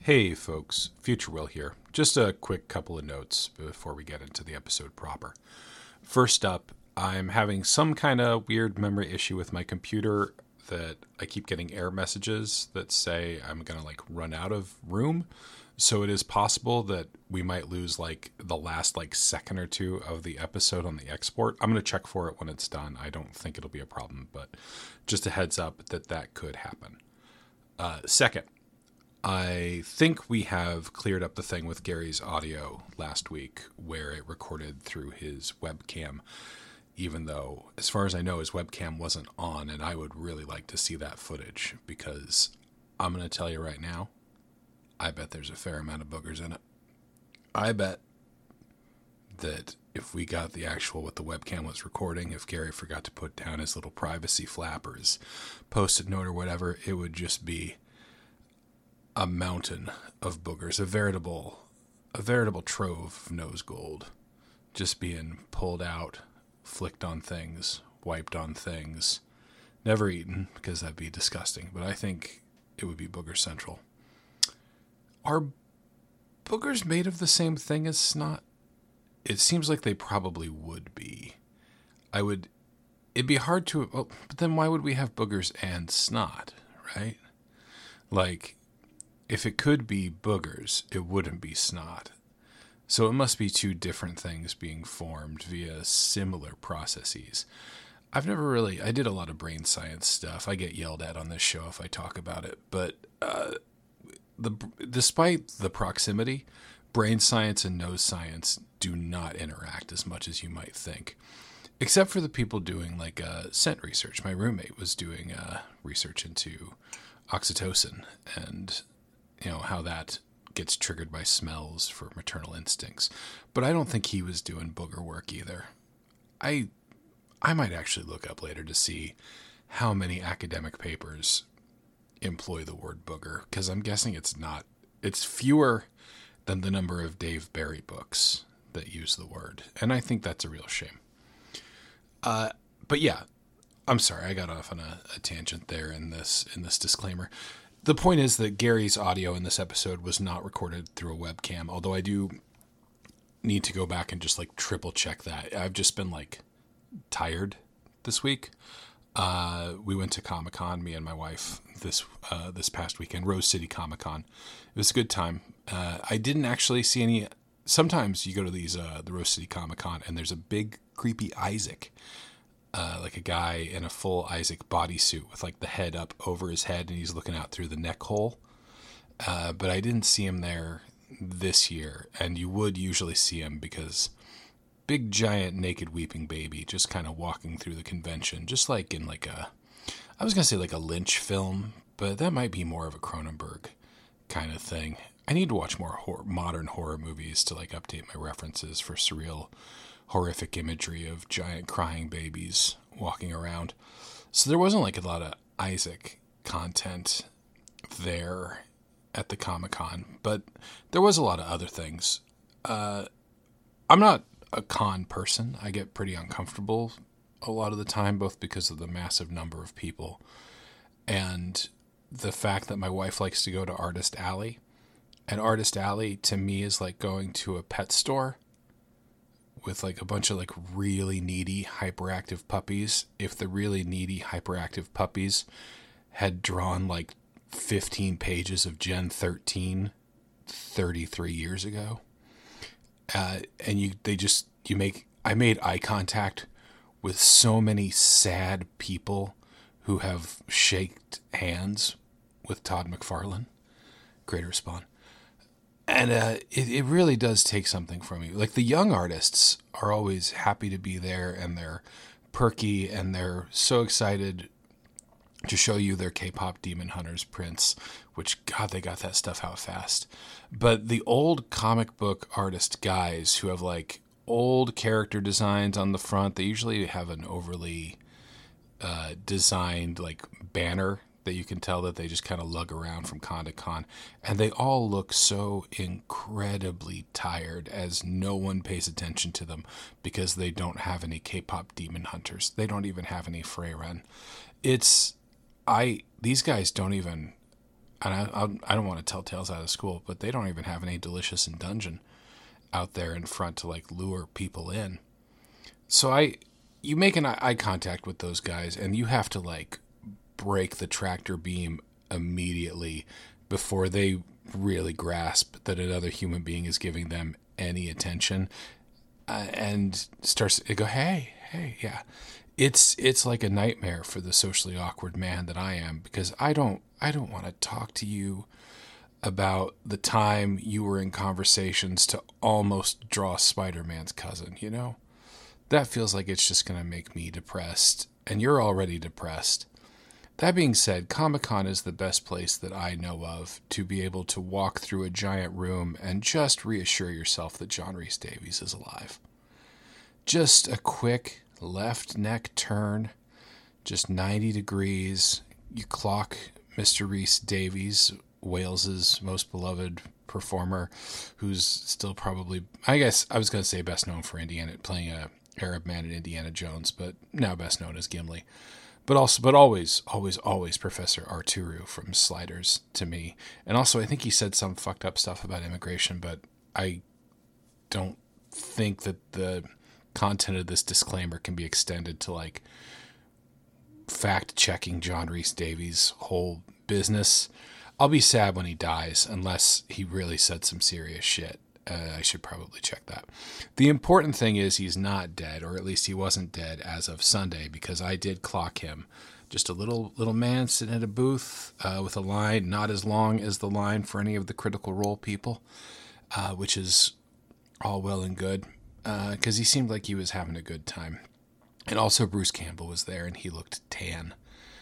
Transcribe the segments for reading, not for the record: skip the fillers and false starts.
Hey folks, Future Will here. Just a quick couple of notes before we get into the episode proper. First up, I'm having some kind of weird memory issue with my computer that I keep getting error messages that say I'm going to run out of room. So it is possible that we might lose the last second or two of the episode on the export. I'm going to check for it when it's done. I don't think it'll be a problem, but just a heads up that could happen. Second, I think we have cleared up the thing with Gary's audio last week where it recorded through his webcam, even though, as far as I know, his webcam wasn't on, and I would really like to see that footage because I'm going to tell you right now, I bet there's a fair amount of boogers in it. I bet that if we got the actual what the webcam was recording, if Gary forgot to put down his little privacy flap or his post-it note or whatever, it would just be a mountain of boogers, a veritable trove of nose gold, just being pulled out, flicked on things, wiped on things, never eaten because that'd be disgusting. But I think it would be booger central. Are boogers made of the same thing as snot? It seems like they probably would be. It'd be hard to, but then why would we have boogers and snot, right? If it could be boogers, it wouldn't be snot. So it must be two different things being formed via similar processes. I did a lot of brain science stuff. I get yelled at on this show if I talk about it, but despite the proximity, brain science and nose science do not interact as much as you might think. Except for the people doing scent research. My roommate was doing research into oxytocin and how that gets triggered by smells for maternal instincts. But I don't think he was doing booger work either. I might actually look up later to see how many academic papers employ the word booger, because I'm guessing it's fewer than the number of Dave Barry books that use the word. And I think that's a real shame. But yeah, I'm sorry, I got off on a tangent there in this disclaimer. The point is that Gary's audio in this episode was not recorded through a webcam, although I do need to go back and just triple check that. I've just been tired this week. We went to Comic-Con, me and my wife, this past weekend, Rose City Comic-Con. It was a good time. I didn't actually see any. Sometimes you go to these the Rose City Comic-Con and there's a big creepy Isaac. A guy in a full Isaac bodysuit with the head up over his head and he's looking out through the neck hole. But I didn't see him there this year, and you would usually see him because big giant naked weeping baby just kind of walking through the convention, just like in I was going to say a Lynch film, but that might be more of a Cronenberg kind of thing. I need to watch more modern horror movies to update my references for surreal horrific imagery of giant crying babies walking around. So there wasn't a lot of Isaac content there at the Comic-Con, but there was a lot of other things. I'm not a con person. I get pretty uncomfortable a lot of the time, both because of the massive number of people and the fact that my wife likes to go to Artist Alley. And Artist Alley to me is like going to a pet store with a bunch of really needy hyperactive puppies. If the really needy hyperactive puppies had drawn 15 pages of Gen 13 33 years ago, and I made eye contact with so many sad people who have shaked hands with Todd McFarlane, Greater Spawn. And it really does take something from you. The young artists are always happy to be there, and they're perky, and they're so excited to show you their K-pop Demon Hunters prints, which, God, they got that stuff out fast. But the old comic book artist guys who have old character designs on the front, they usually have an overly designed banner that you can tell that they just kind of lug around from con to con. And they all look so incredibly tired as no one pays attention to them because they don't have any K-pop Demon Hunters. They don't even have any Freyren. These guys don't even, and I don't want to tell tales out of school, but they don't even have any Delicious in Dungeon out there in front to like lure people in. So you make an eye contact with those guys, and you have to like break the tractor beam immediately before they really grasp that another human being is giving them any attention, and starts to go, hey, yeah. It's like a nightmare for the socially awkward man that I am, because I don't want to talk to you about the time you were in conversations to almost draw Spider-Man's cousin, you know? That feels like it's just going to make me depressed, and you're already depressed. That being said, Comic-Con is the best place that I know of to be able to walk through a giant room and just reassure yourself that John Rhys Davies is alive. Just a quick left neck turn, just 90 degrees. You clock Mr. Rhys Davies, Wales's most beloved performer, who's still probably, I guess I was going to say best known for Indiana, playing a Arab man in Indiana Jones, but now best known as Gimli. But always Professor Arturu from Sliders to me. And also, I think he said some fucked up stuff about immigration, but I don't think that the content of this disclaimer can be extended to like fact-checking John Rhys Davies' whole business. I'll be sad when he dies unless he really said some serious shit. I should probably check that. The important thing is he's not dead, or at least he wasn't dead as of Sunday, because I did clock him. Just a little man sitting at a booth with a line not as long as the line for any of the Critical Role people, which is all well and good, because he seemed like he was having a good time. And also Bruce Campbell was there, and he looked tan.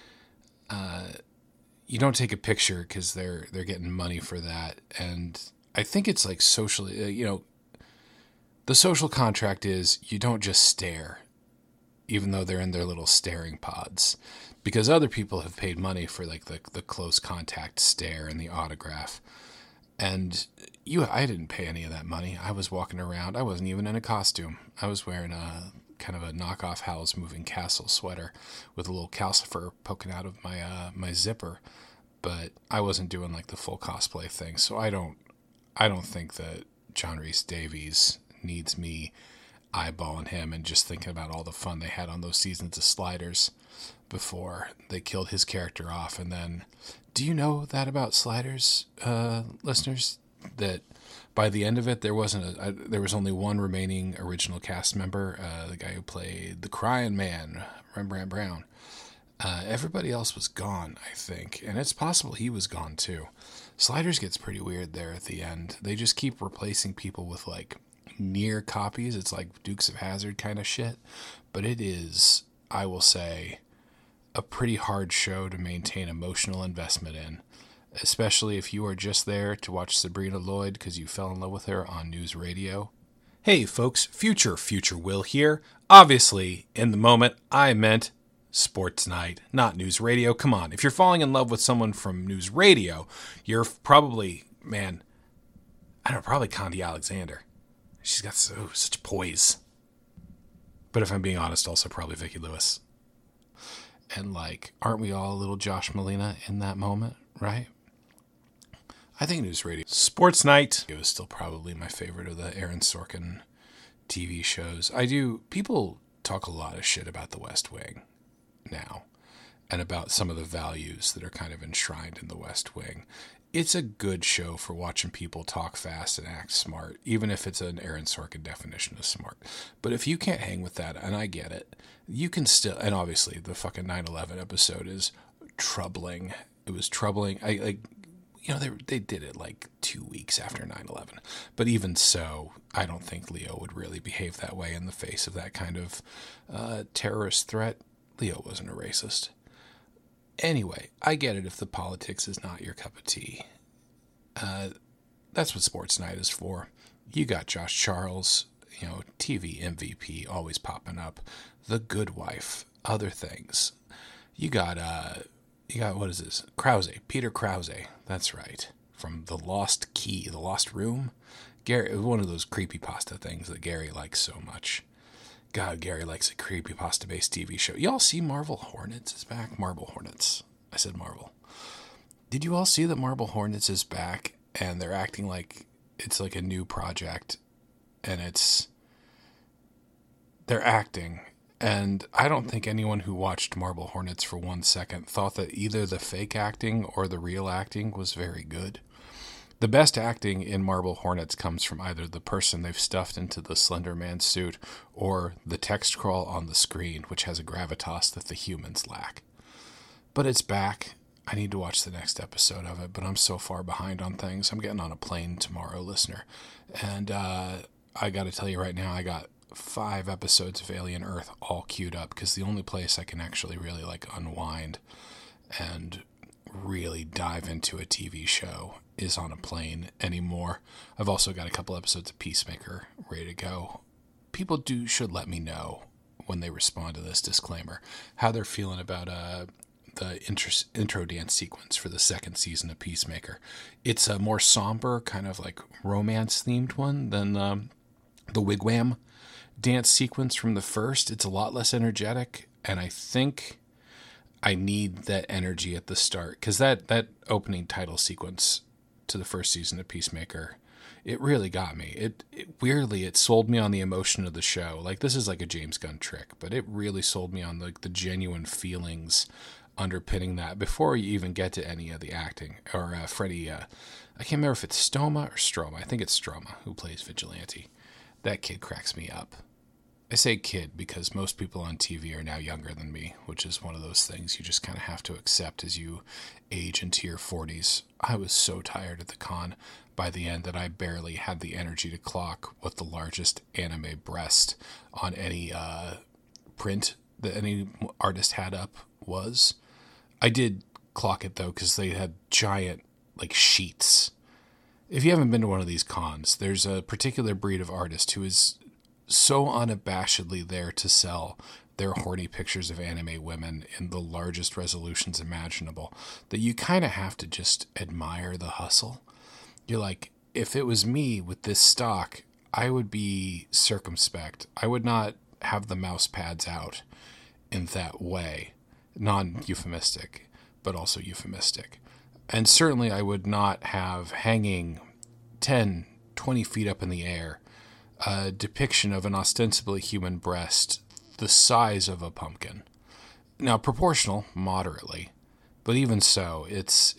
You don't take a picture because they're getting money for that, and I think it's like socially, the social contract is you don't just stare, even though they're in their little staring pods, because other people have paid money for like the close contact stare and the autograph. And I didn't pay any of that money. I was walking around. I wasn't even in a costume. I was wearing a kind of a knockoff Howl's Moving Castle sweater with a little calcifer poking out of my zipper. But I wasn't doing like the full cosplay thing. So I don't think that John Rhys Davies needs me eyeballing him and just thinking about all the fun they had on those seasons of Sliders before they killed his character off. And then, do you know that about Sliders, listeners? That by the end of it, there was only one remaining original cast member, the guy who played the Crying Man, Rembrandt Brown. Everybody else was gone, I think, and it's possible he was gone too. Sliders gets pretty weird there at the end. They just keep replacing people with like near copies. It's like Dukes of Hazzard kind of shit, but it is, I will say, a pretty hard show to maintain emotional investment in, especially if you are just there to watch Sabrina Lloyd because you fell in love with her on News Radio. Hey folks, Future Will here. Obviously, in the moment, I meant Sports Night, not News Radio. Come on, if you're falling in love with someone from News Radio, you're probably, probably Condi Alexander. She's got such poise. But if I'm being honest, also probably Vicki Lewis. And like, aren't we all a little Josh Malina in that moment, right? I think News Radio. Sports Night is still probably my favorite of the Aaron Sorkin TV shows. People talk a lot of shit about The West Wing now, and about some of the values that are kind of enshrined in The West Wing. It's a good show for watching people talk fast and act smart, even if it's an Aaron Sorkin definition of smart. But if you can't hang with that, and I get it, you can still, and obviously the fucking 9/11 episode is troubling. It was troubling. They did it like 2 weeks after 9/11. But even so, I don't think Leo would really behave that way in the face of that kind of terrorist threat. Leo wasn't a racist. Anyway, I get it if the politics is not your cup of tea. That's what Sports Night is for. You got Josh Charles, TV MVP always popping up. The Good Wife, other things. You got what is this? Krause, Peter Krause. That's right. From The Lost Key, The Lost Room. Gary, one of those creepypasta things that Gary likes so much. God, Gary likes a creepypasta-based TV show. Y'all see Marvel Hornets is back? Marble Hornets. I said Marvel. Did you all see that Marble Hornets is back and they're acting like it's like a new project, and they're acting, and I don't think anyone who watched Marble Hornets for 1 second thought that either the fake acting or the real acting was very good. The best acting in Marble Hornets comes from either the person they've stuffed into the Slender Man suit or the text crawl on the screen, which has a gravitas that the humans lack. But it's back. I need to watch the next episode of it, but I'm so far behind on things. I'm getting on a plane tomorrow, listener. And I got to tell you right now, I got 5 episodes of Alien Earth all queued up, because the only place I can actually really like unwind and really dive into a TV show is on a plane anymore. I've also got a couple episodes of Peacemaker ready to go. People should let me know when they respond to this disclaimer how they're feeling about the intro dance sequence for the 2nd season of Peacemaker. It's a more somber, kind of like romance themed one than the Wigwam dance sequence from the first. It's a lot less energetic, and I think I need that energy at the start, because that opening title sequence to the 1st season of Peacemaker, it really got me. It weirdly, it sold me on the emotion of the show. Like, this is like a James Gunn trick, but it really sold me on the genuine feelings underpinning that before you even get to any of the acting. Or Freddie, I can't remember if it's Stoma or Stroma. I think it's Stroma who plays Vigilante. That kid cracks me up. I say kid because most people on TV are now younger than me, which is one of those things you just kind of have to accept as you age into your 40s. I was so tired at the con by the end that I barely had the energy to clock what the largest anime breast on any print that any artist had up was. I did clock it, though, because they had giant, like, sheets. If you haven't been to one of these cons, there's a particular breed of artist who is so unabashedly there to sell their horny pictures of anime women in the largest resolutions imaginable that you kind of have to just admire the hustle. You're like, if it was me with this stock, I would be circumspect. I would not have the mouse pads out in that way. Non-euphemistic, but also euphemistic. And certainly I would not have hanging 10, 20 feet up in the air a depiction of an ostensibly human breast the size of a pumpkin. Now, proportional, moderately, but even so, it's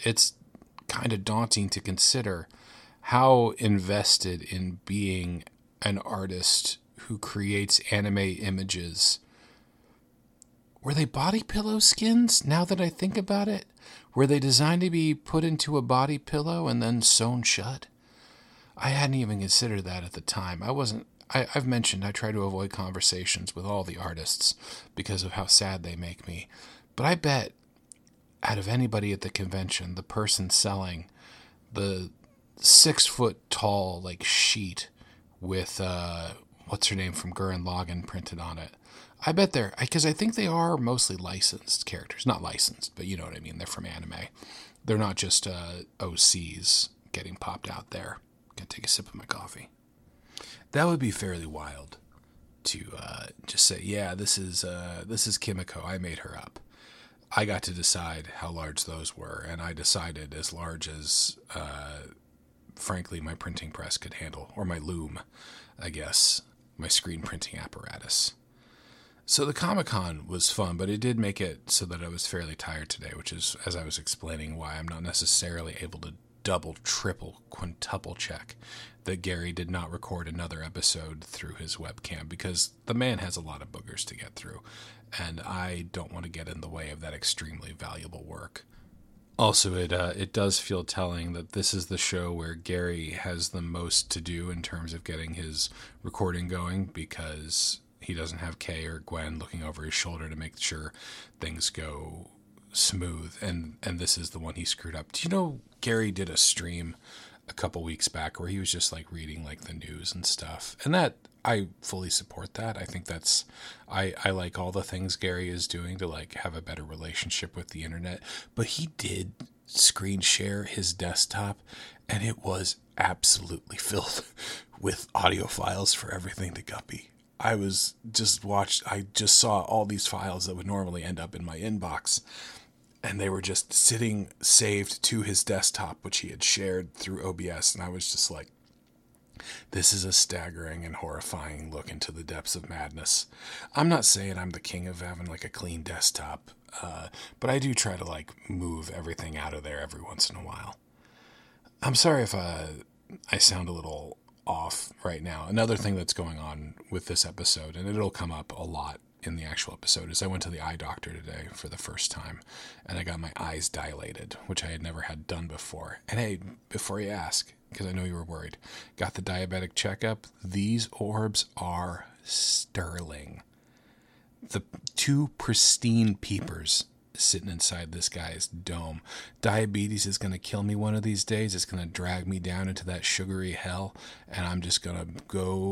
kind of daunting to consider how invested in being an artist who creates anime images. Were they body pillow skins, now that I think about it? Were they designed to be put into a body pillow and then sewn shut? I hadn't even considered that at the time. I've mentioned I try to avoid conversations with all the artists because of how sad they make me. But I bet out of anybody at the convention, the person selling the 6 foot tall, like, sheet with, what's her name from Gurren Lagann printed on it, I bet because I think they are mostly licensed characters. Not licensed, but you know what I mean. They're from anime. They're not just OCs getting popped out there. Gonna take a sip of my coffee. That would be fairly wild to just say, yeah, this is Kimiko. I made her up. I got to decide how large those were, and I decided as large as, frankly, my printing press could handle, or my loom, I guess, my screen printing apparatus. So the Comic-Con was fun, but it did make it so that I was fairly tired today, which is, as I was explaining, why I'm not necessarily able to double, triple, quintuple check that Gary did not record another episode through his webcam, because the man has a lot of boogers to get through, and I don't want to get in the way of that extremely valuable work. Also, it does feel telling that this is the show where Gary has the most to do in terms of getting his recording going, because he doesn't have Kay or Gwen looking over his shoulder to make sure things go smooth, and this is the one he screwed up. Do you know Gary did a stream a couple weeks back where he was just like reading like the news and stuff, and that I fully support that. I think that's I like all the things Gary is doing to like have a better relationship with the internet, but he did screen share his desktop, and it was absolutely filled with audio files for everything to Guppy. I just saw all these files that would normally end up in my inbox, and they were just sitting saved to his desktop, which he had shared through OBS. And I was just like, this is a staggering and horrifying look into the depths of madness. I'm not saying I'm the king of having like a clean desktop, but I do try to like move everything out of there every once in a while. I'm sorry if I sound a little off right now. Another thing that's going on with this episode, and it'll come up a lot in the actual episode, is I went to the eye doctor today for the first time, and I got my eyes dilated, which I had never had done before. And hey, before you ask, because I know you were worried, got the diabetic checkup. These orbs are sterling. The two pristine peepers sitting inside this guy's dome. Diabetes is going to kill me one of these days. It's going to drag me down into that sugary hell, and I'm just going to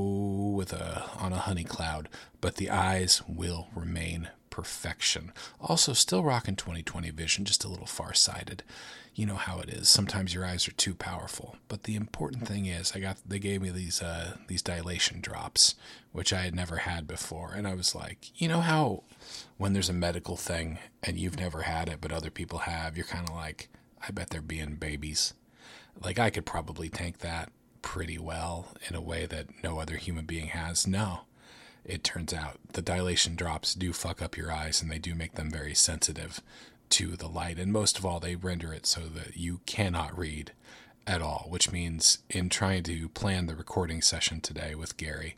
go on a honey cloud. But the eyes will remain perfection. Also, still rocking 20/20 vision, just a little far-sighted. You know how it is. Sometimes your eyes are too powerful. But the important thing is, they gave me these dilation drops, which I had never had before, and I was like, you know how when there's a medical thing and you've never had it, but other people have, you're kind of like, I bet they're being babies. Like, I could probably tank that pretty well in a way that no other human being has. No. It turns out the dilation drops do fuck up your eyes, and they do make them very sensitive to the light. And most of all, they render it so that you cannot read at all, which means in trying to plan the recording session today with Gary,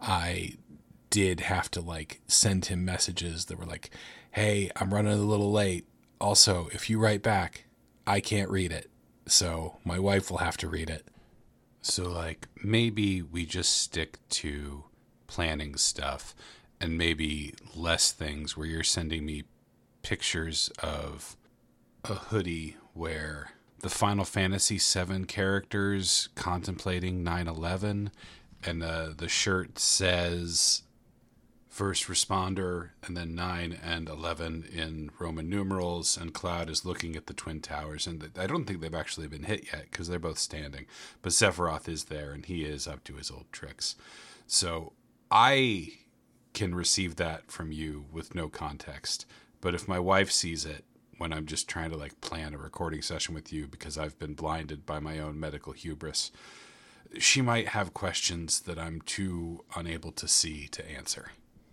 I did have to like send him messages that were like, hey, I'm running a little late. Also, if you write back, I can't read it. So my wife will have to read it. So like maybe we just stick to planning stuff and maybe less things where you're sending me pictures of a hoodie where the Final Fantasy VII characters contemplating 9/11 and the shirt says first responder and then 9 and 11 in Roman numerals, and Cloud is looking at the Twin Towers, and I don't think they've actually been hit yet because they're both standing, but Sephiroth is there and he is up to his old tricks. So I can receive that from you with no context, but if my wife sees it when I'm just trying to like plan a recording session with you because I've been blinded by my own medical hubris, she might have questions that I'm too unable to see to answer.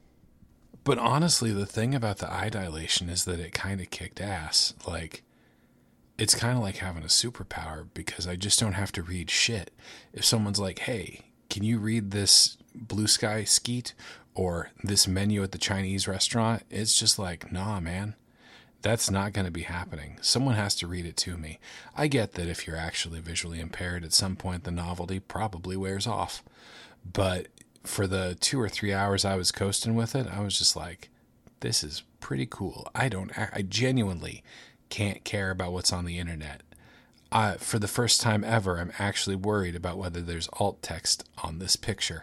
But honestly, the thing about the eye dilation is that it kind of kicked ass. Like, it's kind of like having a superpower because I just don't have to read shit. If someone's like, hey, can you read this Blue Sky Skeet or this menu at the Chinese restaurant? It's just like, nah, man, that's not going to be happening. Someone has to read it to me. I get that if you're actually visually impaired, at some point the novelty probably wears off. But for the 2 or 3 hours I was coasting with it, I was just like, this is pretty cool. I genuinely can't care about what's on the internet. For the first time ever, I'm actually worried about whether there's alt text on this picture.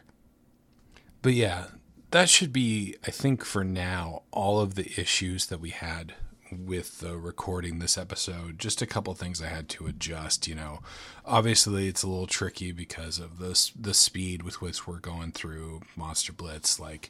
But yeah, that should be, I think for now, all of the issues that we had with recording this episode. Just a couple things I had to adjust, Obviously, it's a little tricky because of the speed with which we're going through Monster Blitz. Like,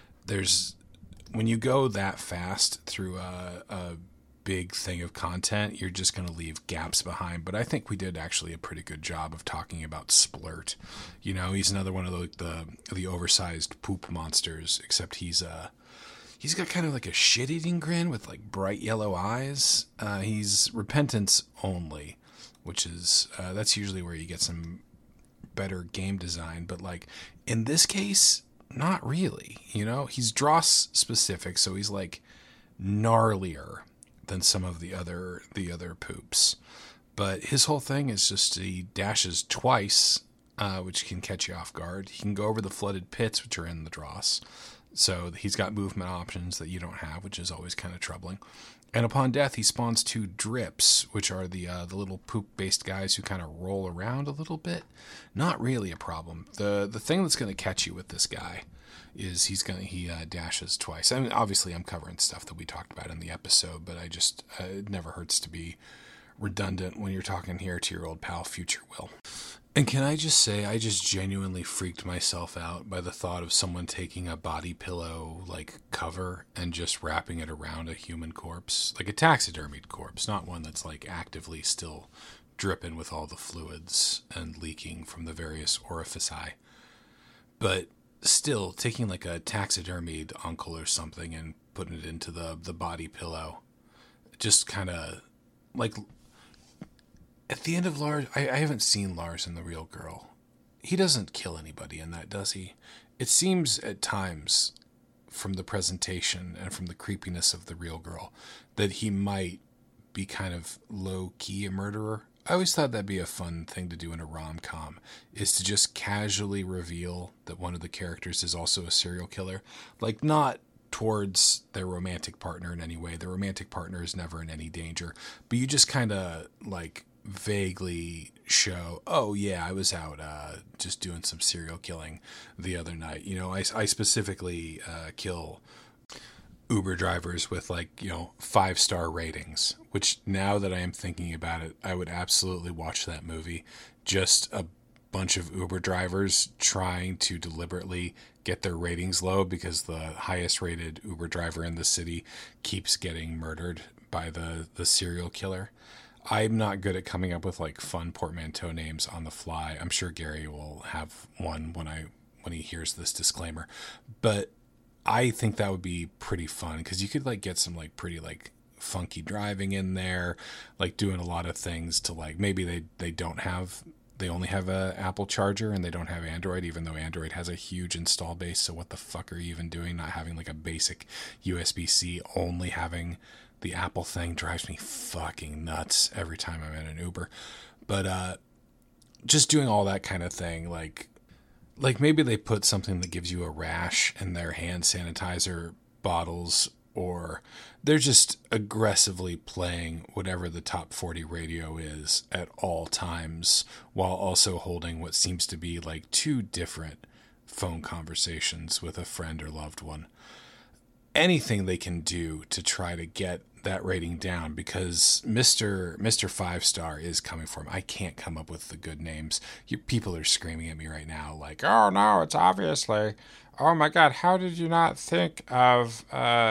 when you go that fast through a big thing of content, you're just going to leave gaps behind. But I think we did actually a pretty good job of talking about Splurt. He's another one of the oversized poop monsters, except he's got kind of like a shit-eating grin with like bright yellow eyes. He's repentance only, which is that's usually where you get some better game design. But like in this case, not really. He's Dross specific, so he's like gnarlier than some of the other poops. But his whole thing is just he dashes twice, which can catch you off guard. He can go over the flooded pits, which are in the Dross. So he's got movement options that you don't have, which is always kind of troubling. And upon death, he spawns 2 drips, which are the little poop-based guys who kind of roll around a little bit. Not really a problem. The thing that's going to catch you with this guy is he dashes twice. I mean, obviously, I'm covering stuff that we talked about in the episode, but it never hurts to be redundant when you're talking here to your old pal Future Will. And can I just say, I just genuinely freaked myself out by the thought of someone taking a body pillow like cover and just wrapping it around a human corpse, like a taxidermied corpse, not one that's like actively still dripping with all the fluids and leaking from the various orifici. But still, taking like a taxidermied uncle or something and putting it into the body pillow, just kind of like at the end of Lars, I haven't seen Lars and the Real Girl. He doesn't kill anybody in that, does he? It seems at times, from the presentation and from the creepiness of the Real Girl, that he might be kind of low key a murderer. I always thought that'd be a fun thing to do in a rom-com, is to just casually reveal that one of the characters is also a serial killer. Like, not towards their romantic partner in any way. The romantic partner is never in any danger. But you just kind of, like, vaguely show, oh yeah, I was out just doing some serial killing the other night. You know, I specifically kill Uber drivers with, like, you know, 5-star ratings, which now that I am thinking about it, I would absolutely watch that movie. Just a bunch of Uber drivers trying to deliberately get their ratings low because the highest rated Uber driver in the city keeps getting murdered by the serial killer. I'm not good at coming up with like fun portmanteau names on the fly. I'm sure Gary will have one when he hears this disclaimer. But I think that would be pretty fun because you could like get some like pretty like funky driving in there, like doing a lot of things to like maybe they only have a Apple charger and they don't have Android, even though Android has a huge install base. So what the fuck are you even doing? Not having like a basic USB-C, only having the Apple thing drives me fucking nuts every time I'm in an Uber. But just doing all that kind of thing, like maybe they put something that gives you a rash in their hand sanitizer bottles, or they're just aggressively playing whatever the top 40 radio is at all times, while also holding what seems to be like two different phone conversations with a friend or loved one. Anything they can do to try to get that rating down, because Mr. 5-star is coming for him. I can't come up with the good names. People are screaming at me right now like, oh no, it's obviously, oh my god, how did you not think of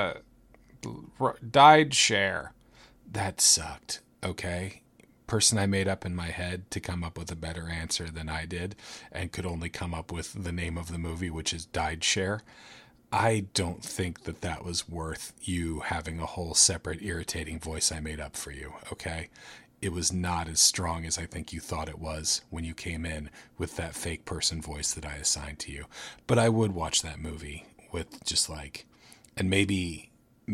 Died Share? That sucked. Okay, person I made up in my head to come up with a better answer than I did, and could only come up with the name of the movie, which is Died Share. I don't think that was worth you having a whole separate irritating voice I made up for you, okay? It was not as strong as I think you thought it was when you came in with that fake person voice that I assigned to you. But I would watch that movie with just like, and maybe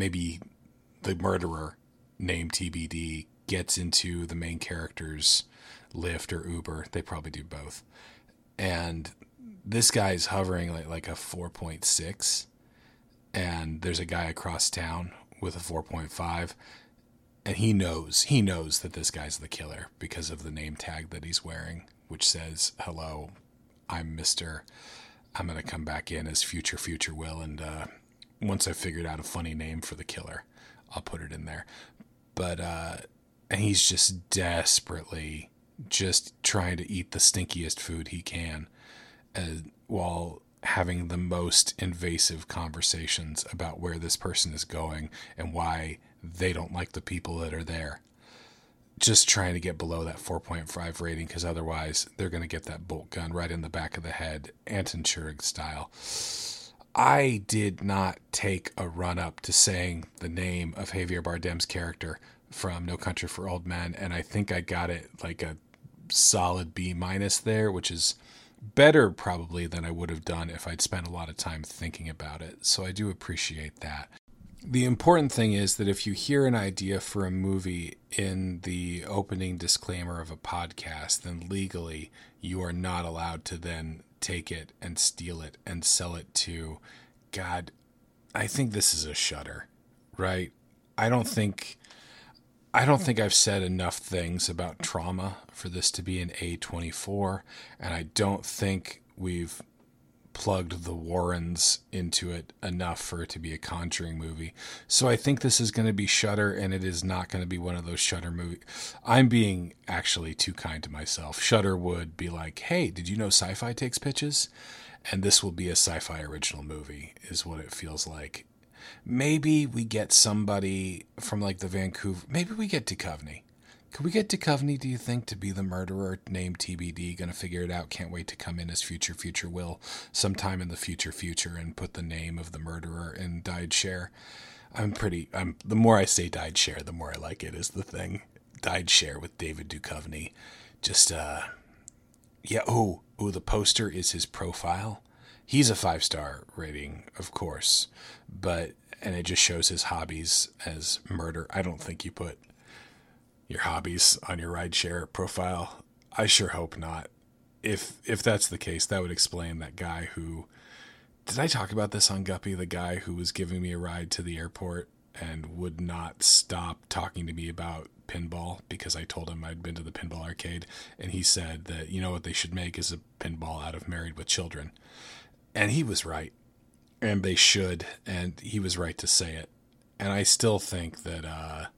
the murderer named TBD gets into the main character's Lyft or Uber. They probably do both. And this guy's hovering like a 4.6, and there's a guy across town with a 4.5, and he knows that this guy's the killer because of the name tag that he's wearing, which says, hello, I'm going to come back in as future Will, and once I've figured out a funny name for the killer, I'll put it in there. But and he's just desperately just trying to eat the stinkiest food he can, while having the most invasive conversations about where this person is going and why they don't like the people that are there. Just trying to get below that 4.5 rating, because otherwise they're going to get that bolt gun right in the back of the head, Anton Chigurh style. I did not take a run up to saying the name of Javier Bardem's character from No Country for Old Men, and I think I got it like a solid B- there, which is better probably than I would have done if I'd spent a lot of time thinking about it. So I do appreciate that. The important thing is that if you hear an idea for a movie in the opening disclaimer of a podcast, then legally you are not allowed to then take it and steal it and sell it to, God, I think this is a Shudder, right? I don't think I've said enough things about trauma for this to be an A24, and I don't think we've plugged the Warrens into it enough for it to be a Conjuring movie. So I think this is going to be Shudder, and it is not going to be one of those Shudder movies. I'm being actually too kind to myself. Shudder would be like, hey, did you know Sci-Fi takes pitches? And this will be a Sci-Fi original movie, is what it feels like. Maybe we get somebody from like the Vancouver, maybe we get Duchovny. Could we get Duchovny, do you think, to be the murderer named TBD? Gonna figure it out. Can't wait to come in as future Will sometime in the future and put the name of the murderer in Dyed Share. The more I say Dyed Share, the more I like it is the thing. Dyed Share with David Duchovny. Just, yeah, the poster is his profile. He's a 5-star rating, of course, and it just shows his hobbies as murder. I don't think you put your hobbies on your rideshare profile. I sure hope not. If that's the case, that would explain that guy who... Did I talk about this on Guppy? The guy who was giving me a ride to the airport and would not stop talking to me about pinball because I told him I'd been to the pinball arcade. And he said that, you know what they should make is a pinball out of Married with Children. And he was right. And they should. And he was right to say it. And I still think that...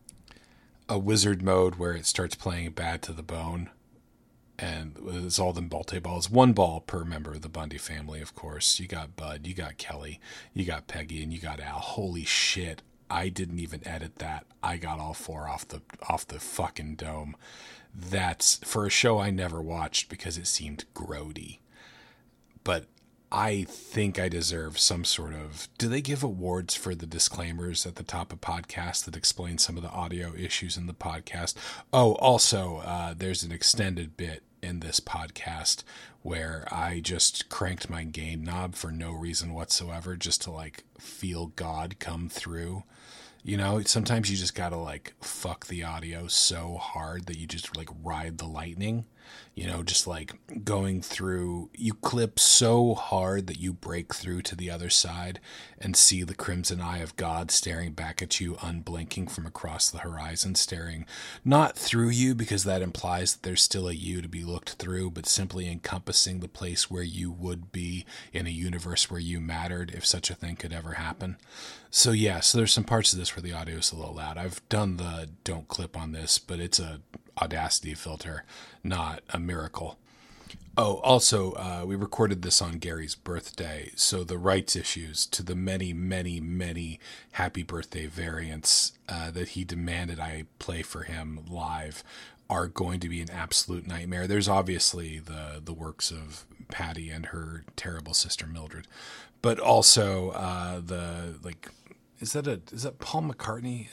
a wizard mode where it starts playing Bad to the Bone, and it's all them multi-balls. 1 ball per member of the Bundy family, of course. You got Bud, you got Kelly, you got Peggy, and you got Al. Holy shit, I didn't even edit that. I got all 4 off the fucking dome. That's for a show I never watched because it seemed grody. But I think I deserve some sort of... Do they give awards for the disclaimers at the top of podcasts that explain some of the audio issues in the podcast? Oh, also, there's an extended bit in this podcast where I just cranked my gain knob for no reason whatsoever, just to, like, feel God come through. You know, sometimes you just gotta, like, fuck the audio so hard that you just, like, ride the lightning. You know, just like going through, you clip so hard that you break through to the other side and see the crimson eye of God staring back at you, unblinking from across the horizon, staring not through you because that implies that there's still a you to be looked through, but simply encompassing the place where you would be in a universe where you mattered, if such a thing could ever happen. So yeah, so there's some parts of this where the audio is a little loud. I've done the don't clip on this, but it's a Audacity filter, not a miracle. Oh, also, we recorded this on Gary's birthday, so the rights issues to the many, many, many happy birthday variants that he demanded I play for him live are going to be an absolute nightmare. There's obviously the works of Patty and her terrible sister Mildred, but also is that Paul McCartney?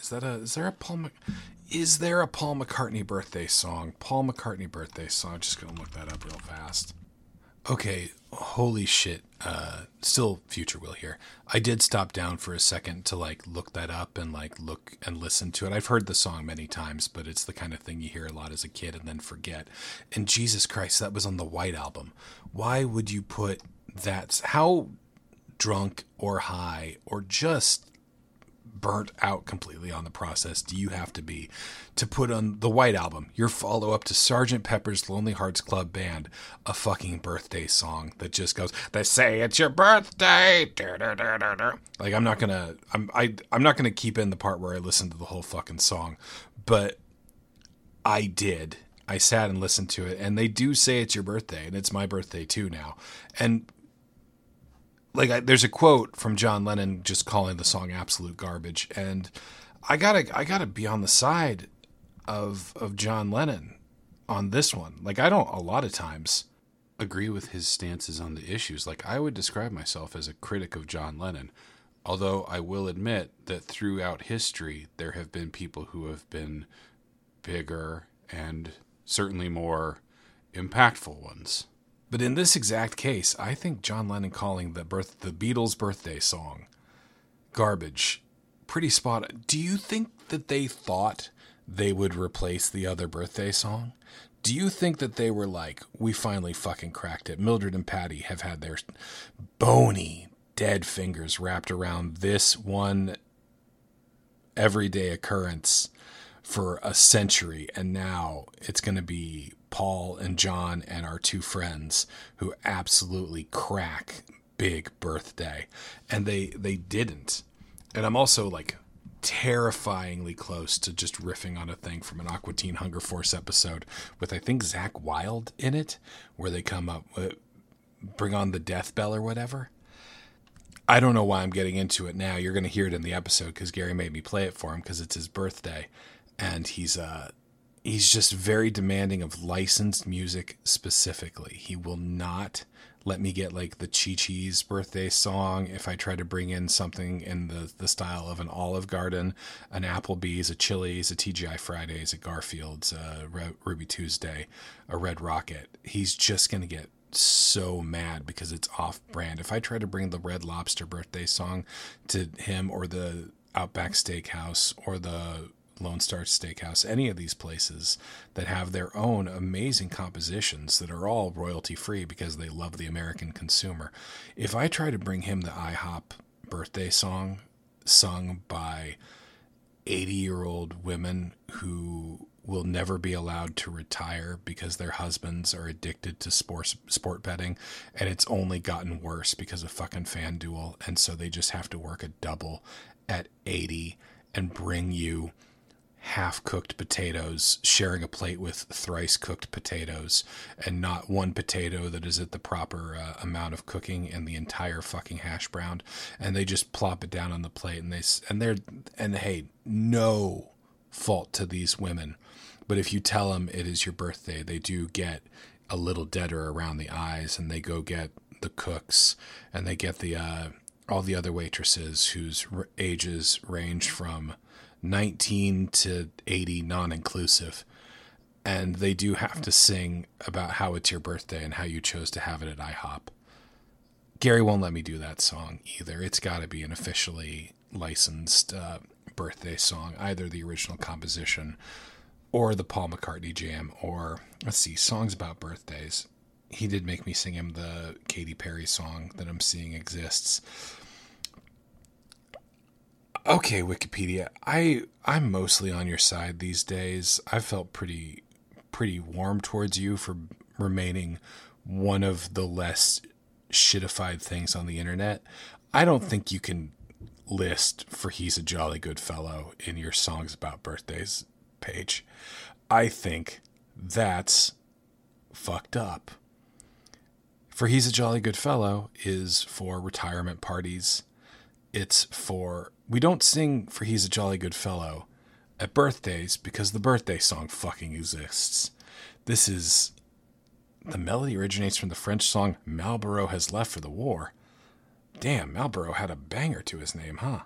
Is there a Paul McCartney birthday song? Paul McCartney birthday song. Just gonna look that up real fast. Okay, holy shit. Still Future Will here. I did stop down for a second to like look that up and like look and listen to it. I've heard the song many times, but it's the kind of thing you hear a lot as a kid and then forget. And Jesus Christ, that was on the White Album. Why would you put that? How drunk or high or just burnt out completely on the process do you have to be to put on the White Album, your follow-up to Sgt. Pepper's Lonely Hearts Club Band, a fucking birthday song that just goes, they say it's your birthday, like I'm not gonna keep in the part where I listen to the whole fucking song, but I sat and listened to it, and they do say it's your birthday, and it's my birthday too now. And like, there's a quote from John Lennon just calling the song absolute garbage, and I gotta be on the side of John Lennon on this one. Like, I don't a lot of times agree with his stances on the issues. Like, I would describe myself as a critic of John Lennon, although I will admit that throughout history there have been people who have been bigger and certainly more impactful ones. But in this exact case, I think John Lennon calling the Beatles' birthday song garbage, pretty spot on. Do you think that they thought they would replace the other birthday song? Do you think that they were like, we finally fucking cracked it? Mildred and Patty have had their bony, dead fingers wrapped around this one everyday occurrence for a century, and now it's going to be Paul and John and our 2 friends who absolutely crack big birthday, and they didn't. And I'm also like terrifyingly close to just riffing on a thing from an Aqua Teen Hunger Force episode with, I think, Zach Wilde in it, where they come up with Bring on the Death Bell or whatever. I don't know why I'm getting into it now. You're going to hear it in the episode because Gary made me play it for him because it's his birthday. And he's just very demanding of licensed music specifically. He will not let me get like the Chi-Chi's birthday song if I try to bring in something in the style of an Olive Garden, an Applebee's, a Chili's, a TGI Fridays, a Garfield's, a Ruby Tuesday, a Red Rocket. He's just going to get so mad because it's off brand. If I try to bring the Red Lobster birthday song to him, or the Outback Steakhouse, or the Lone Star Steakhouse, any of these places that have their own amazing compositions that are all royalty free because they love the American consumer. If I try to bring him the IHOP birthday song sung by 80-year-old women who will never be allowed to retire because their husbands are addicted to sport betting, and it's only gotten worse because of fucking FanDuel, and so they just have to work a double at 80 and bring you half-cooked potatoes, sharing a plate with thrice-cooked potatoes, and not one potato that is at the proper amount of cooking in the entire fucking hash brown, and they just plop it down on the plate, and hey, no fault to these women, but if you tell them it is your birthday, they do get a little deader around the eyes, and they go get the cooks, and they get the all the other waitresses whose ages range from 19 to 80, non-inclusive. And they do have to sing about how it's your birthday and how you chose to have it at IHOP. Gary won't let me do that song either. It's got to be an officially licensed birthday song, either the original composition or the Paul McCartney jam, or, let's see, songs about birthdays. He did make me sing him the Katy Perry song that I'm seeing exists. Okay, Wikipedia, I'm mostly on your side these days. I felt pretty warm towards you for remaining one of the less shitified things on the internet. I don't think you can list For He's a Jolly Good Fellow in your songs about birthdays page. I think that's fucked up. For He's a Jolly Good Fellow is for retirement parties. It's for... We don't sing For He's a Jolly Good Fellow at birthdays because the birthday song fucking exists. This is... The melody originates from the French song Marlborough Has Left for the War. Damn, Marlborough had a banger to his name, huh?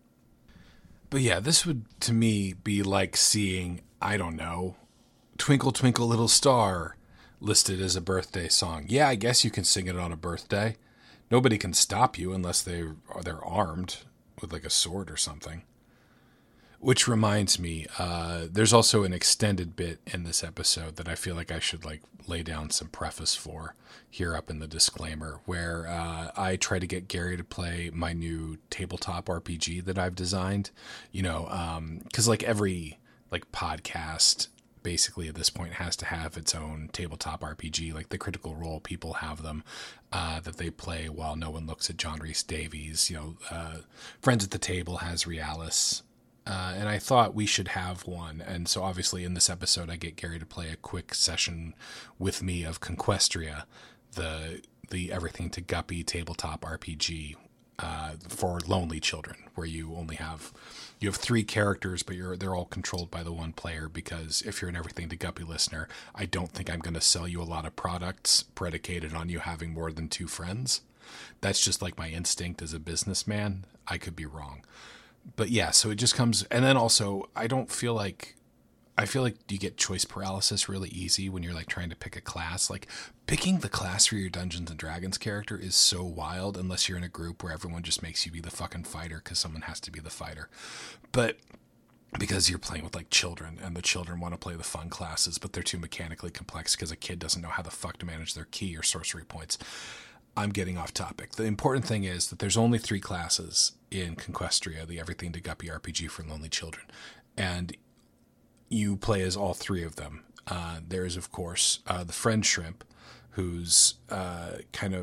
But yeah, this would, to me, be like seeing, I don't know, Twinkle Twinkle Little Star listed as a birthday song. Yeah, I guess you can sing it on a birthday. Nobody can stop you unless they're armed with like a sword or something. Which reminds me, there's also an extended bit in this episode that I feel like I should like lay down some preface for here up in the disclaimer, where I try to get Gary to play my new tabletop RPG that I've designed. You know, because like every like podcast basically at this point has to have its own tabletop RPG, like the Critical Role people have them that they play while no one looks at John Rhys Davies. You know, Friends at the Table has Realis. And I thought we should have one. And so obviously in this episode, I get Gary to play a quick session with me of Conquestria, the Everything to Guppy tabletop RPG for lonely children, where you have 3 characters, but they're all controlled by the one player, because if you're an Everything to Guppy listener, I don't think I'm going to sell you a lot of products predicated on you having more than 2 friends. That's just like my instinct as a businessman. I could be wrong. But yeah, so it just comes, and then also I feel like you get choice paralysis really easy when you're like trying to pick a class. Like picking the class for your Dungeons and Dragons character is so wild unless you're in a group where everyone just makes you be the fucking fighter because someone has to be the fighter. But because you're playing with like children, and the children want to play the fun classes, but they're too mechanically complex because a kid doesn't know how the fuck to manage their key or sorcery points. I'm getting off topic. The important thing is that there's only 3 classes in Conquestria, the Everything to Guppy RPG for lonely children, and you play as all 3 of them. There is, of course, the friend shrimp, who's kind of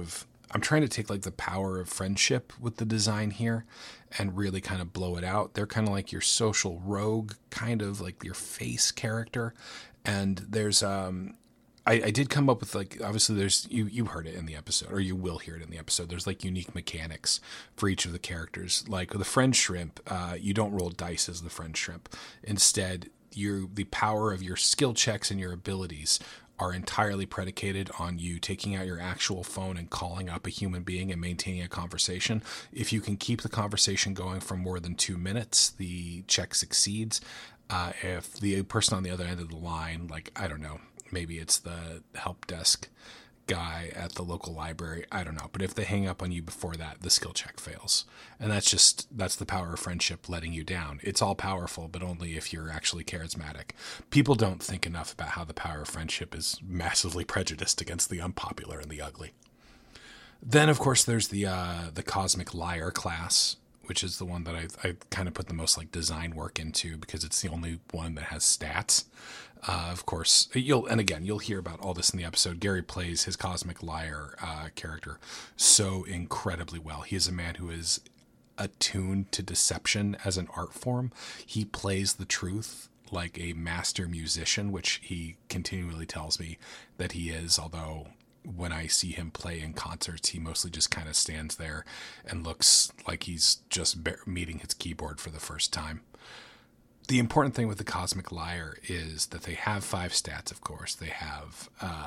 I'm trying to take like the power of friendship with the design here and really kind of blow it out. They're kind of like your social rogue, kind of like your face character. And there's I did come up with like, obviously there's you heard it in the episode, or you will hear it in the episode. There's like unique mechanics for each of the characters. Like the friend shrimp, you don't roll dice as the friend shrimp. Instead, the power of your skill checks and your abilities are entirely predicated on you taking out your actual phone and calling up a human being and maintaining a conversation. If you can keep the conversation going for more than 2 minutes, the check succeeds. If the person on the other end of the line, like, I don't know, maybe it's the help desk guy at the local library, I don't know, but if they hang up on you before that, the skill check fails. And that's the power of friendship letting you down. It's all powerful, but only if you're actually charismatic. People don't think enough about how the power of friendship is massively prejudiced against the unpopular and the ugly. Then, of course, there's the Cosmic Liar class, which is the one that I kind of put the most like design work into because it's the only one that has stats. Of course, you'll hear about all this in the episode. Gary plays his Cosmic Liar character so incredibly well. He is a man who is attuned to deception as an art form. He plays the truth like a master musician, which he continually tells me that he is, although when I see him play in concerts, he mostly just kind of stands there and looks like he's just meeting his keyboard for the first time. The important thing with the Cosmic Liar is that they have 5 stats, of course. They have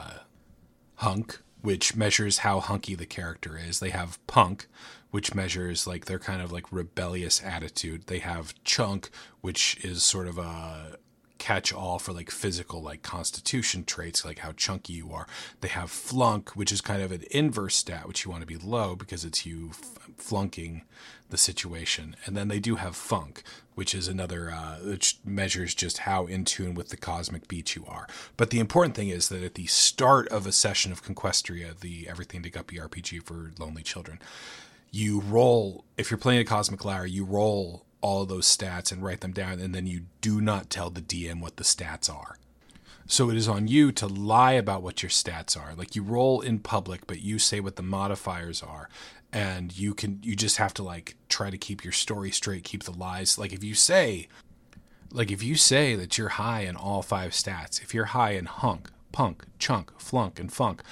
Hunk, which measures how hunky the character is. They have Punk, which measures like their kind of like rebellious attitude. They have Chunk, which is sort of a catch-all for like physical like constitution traits, like how chunky you are. They have Flunk, which is kind of an inverse stat, which you want to be low because it's you flunking the situation. And then they do have Funk, which is another which measures just how in tune with the cosmic beat you are. But the important thing is that at the start of a session of Conquestria, the Everything to Guppy RPG for lonely children, you roll, if you're playing a Cosmic Liar, you roll all of those stats and write them down, and then you do not tell the DM what the stats are. So it is on you to lie about what your stats are. Like you roll in public, but you say what the modifiers are, and you just have to like try to keep your story straight, keep the lies. Like if you say that you're high in all 5 stats, if you're high in Hunk, Punk, Chunk, Flunk, and Funk,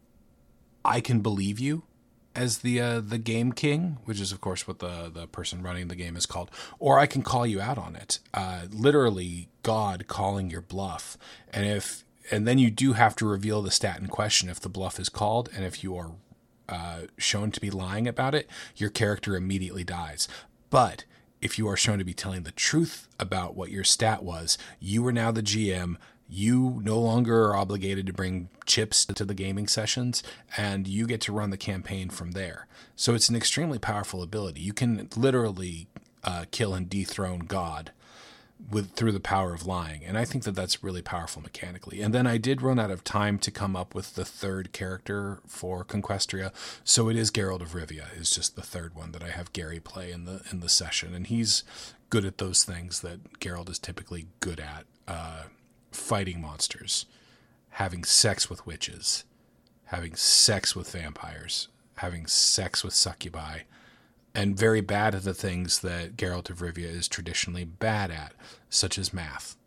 I can believe you as the game king, which is of course what the person running the game is called, or I can call you out on it. Literally God calling your bluff. And then you do have to reveal the stat in question if the bluff is called, and if you are shown to be lying about it, your character immediately dies. But if you are shown to be telling the truth about what your stat was, you are now the GM. You no longer are obligated to bring chips to the gaming sessions, and you get to run the campaign from there. So it's an extremely powerful ability. You can literally kill and dethrone God through the power of lying, and I think that that's really powerful mechanically. And then I did run out of time to come up with the third character for Conquestria, so it is Geralt of Rivia. Is just the third one that I have Gary play in the session, and he's good at those things that Geralt is typically good at. Fighting monsters, having sex with witches, having sex with vampires, having sex with succubi, and very bad at the things that Geralt of Rivia is traditionally bad at, such as math.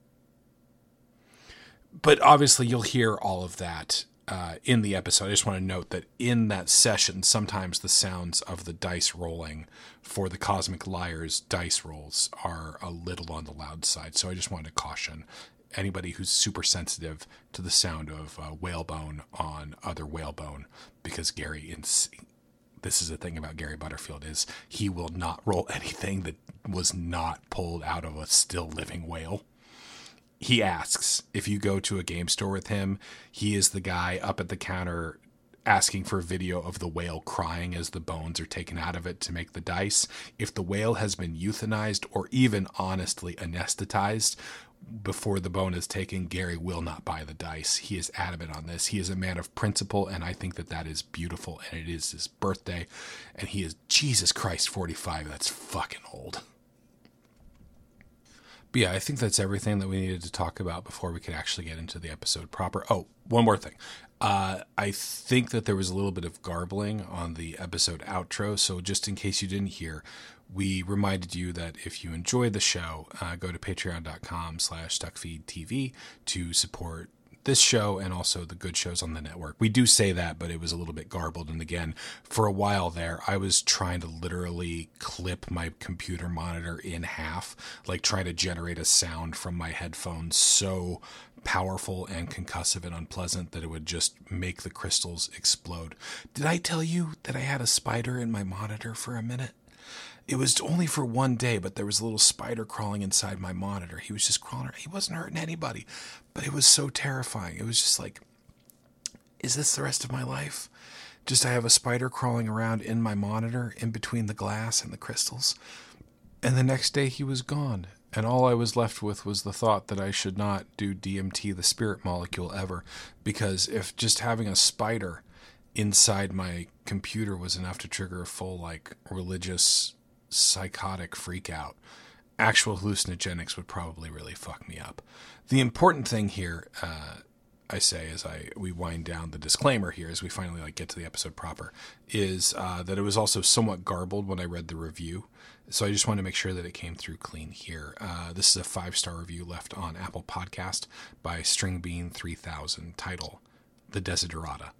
But obviously you'll hear all of that in the episode. I just want to note that in that session, sometimes the sounds of the dice rolling for the Cosmic Liar's dice rolls are a little on the loud side. So I just wanted to caution anybody who's super sensitive to the sound of whalebone on other whalebone, because this is the thing about Gary Butterfield, is he will not roll anything that was not pulled out of a still living whale. He asks, if you go to a game store with him, he is the guy up at the counter asking for a video of the whale crying as the bones are taken out of it to make the dice. If the whale has been euthanized or even honestly anesthetized before the bone is taken, Gary will not buy the dice. He is adamant on this. He is a man of principle, and I think that is beautiful, and it is his birthday, and he is, Jesus Christ, 45. That's fucking old. But yeah, I think that's everything that we needed to talk about before we could actually get into the episode proper. Oh, one more thing. I think that there was a little bit of garbling on the episode outro. So just in case you didn't hear, we reminded you that if you enjoyed the show, go to patreon.com/duckfeedtv to support this show and also the good shows on the network. We do say that, but it was a little bit garbled. And again, for a while there, I was trying to literally clip my computer monitor in half, like trying to generate a sound from my headphones so powerful and concussive and unpleasant that it would just make the crystals explode. Did I tell you that I had a spider in my monitor for a minute? It was only for one day, but there was a little spider crawling inside my monitor. He was just crawling. He wasn't hurting anybody, but it was so terrifying. It was just like, is this the rest of my life? Just I have a spider crawling around in my monitor in between the glass and the crystals. And the next day he was gone. And all I was left with was the thought that I should not do DMT, the spirit molecule, ever. Because if just having a spider inside my computer was enough to trigger a full, like, religious psychotic freak out, actual hallucinogenics would probably really fuck me up. The important thing here, I say as we wind down the disclaimer here as we finally get to the episode proper, is that it was also somewhat garbled when I read the review. So I just want to make sure that it came through clean here. This is a 5-star review left on Apple Podcast by Stringbean3000, title The Desiderata.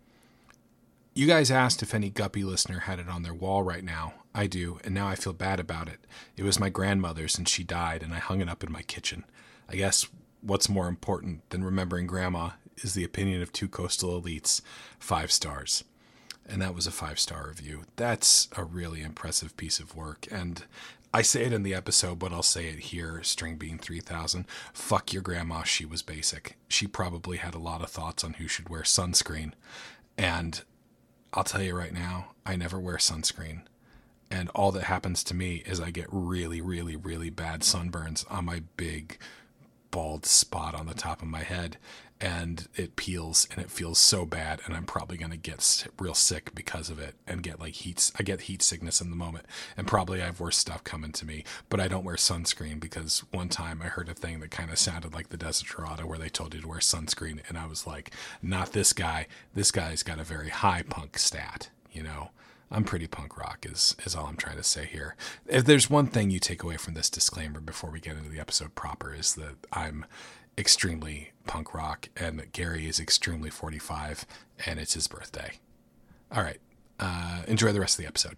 You guys asked if any Guppy listener had it on their wall right now. I do, and now I feel bad about it. It was my grandmother's and she died, and I hung it up in my kitchen. I guess what's more important than remembering Grandma is the opinion of 2 coastal elites, 5 stars. And that was a 5-star review. That's a really impressive piece of work. And I say it in the episode, but I'll say it here, Stringbean3000. Fuck your grandma, she was basic. She probably had a lot of thoughts on who should wear sunscreen. And I'll tell you right now, I never wear sunscreen. And all that happens to me is I get really, really, really bad sunburns on my big, bald spot on the top of my head. And it peels and it feels so bad. And I'm probably going to get real sick because of it and get I get heat sickness in the moment. And probably I have worse stuff coming to me. But I don't wear sunscreen because one time I heard a thing that kind of sounded like the Desiderata where they told you to wear sunscreen. And I was like, not this guy. This guy's got a very high punk stat, you know. I'm pretty punk rock is all I'm trying to say here. If there's one thing you take away from this disclaimer before we get into the episode proper is that I'm extremely punk rock and that Gary is extremely 45 and it's his birthday. All right. Enjoy the rest of the episode.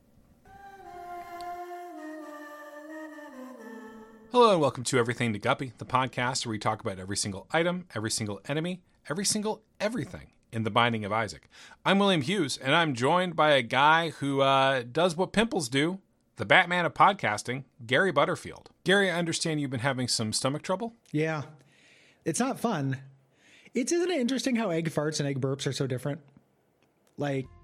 Hello and welcome to Everything to Guppy, the podcast where we talk about every single item, every single enemy, every single everything in The Binding of Isaac. I'm William Hughes, and I'm joined by a guy who does what pimples do, the Batman of podcasting, Gary Butterfield. Gary, I understand you've been having some stomach trouble? Yeah. It's not fun. Isn't it interesting how egg farts and egg burps are so different? Like,